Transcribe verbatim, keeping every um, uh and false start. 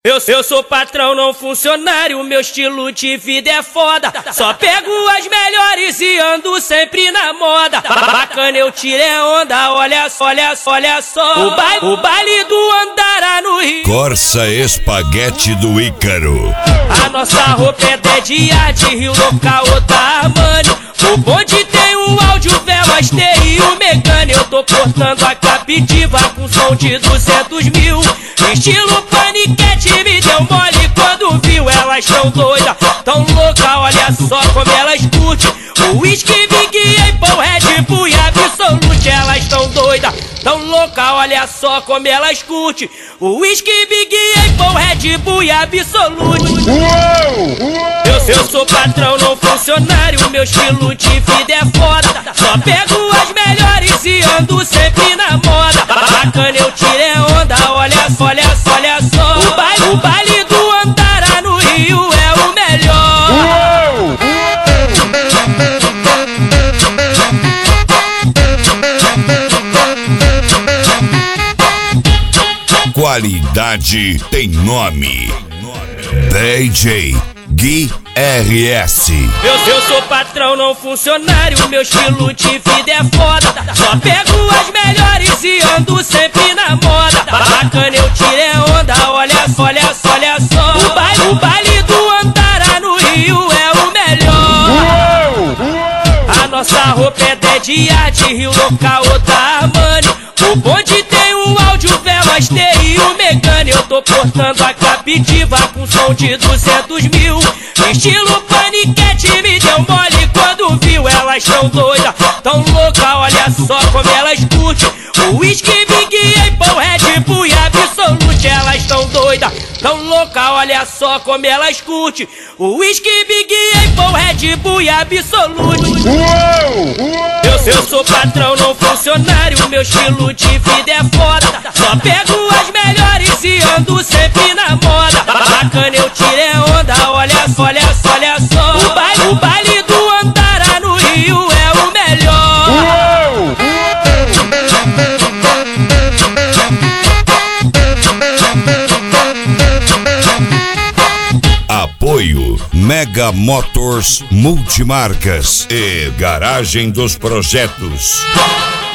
Eu, eu sou patrão, não funcionário, meu estilo de vida é foda. Só pego as melhores e ando sempre na moda. Bacana, eu tirei onda, olha só, olha só, olha só. O baile, o baile do Andará no Rio. Corsa Espaguete do Ícaro. A nossa roupa é de arte, Rio local da Armani. O bonde tem o áudio, velas, T I, o Megane. Eu tô portando a captiva com som de duzentos mil. Estilo paniquete, me deu mole quando viu. Elas tão doidas, tão louca, olha só como elas curtem. O whisky, Big Apple, Red Bull e Absolute. Elas tão doidas, tão louca, olha só como elas curtem. O whisky, Big Apple, Red Bull e Absolute. Eu, eu sou patrão, não funcionário, meu estilo de vida é foda. Só pego as melhores e ando sempre na moda. Bacana, eu tirei onda, olha só, olha só, olha só. O baile, o baile do Andará no Rio é o melhor. Qualidade tem nome. D J Gui R S. Eu, eu sou patrão, não funcionário, meu estilo de vida é foda. Só pego as melhores e ando sempre na moda. Bacana, eu tirei onda, olha só, olha só, olha só. O baile, o baile do Andará no Rio é o melhor. A nossa roupa é de arte, Rio local da Armani. O bonde tem o áudio, velas, T I, o Megane. Eu tô portando a captiva com som de duzentos mil. Estilo paniquete, me deu mole quando viu. Elas tão doidas, tão louca, olha só como elas curtem. O whisky, Big Apple, Red Bull e Absolute. Elas tão doidas, tão louca, olha só como elas curtem. O whisky, Big Apple, Red Bull e Absolute. Eu, eu sou patrão, não funcionário, meu estilo de vida é foda. Só pego as melhores e ando sempre na moda. Bacana, eu tirei onda, olha só, olha só, olha só. O baile, o baile do Andará no Rio é o melhor. Apoio Mega Motors Multimarcas e Garagem dos Projetos.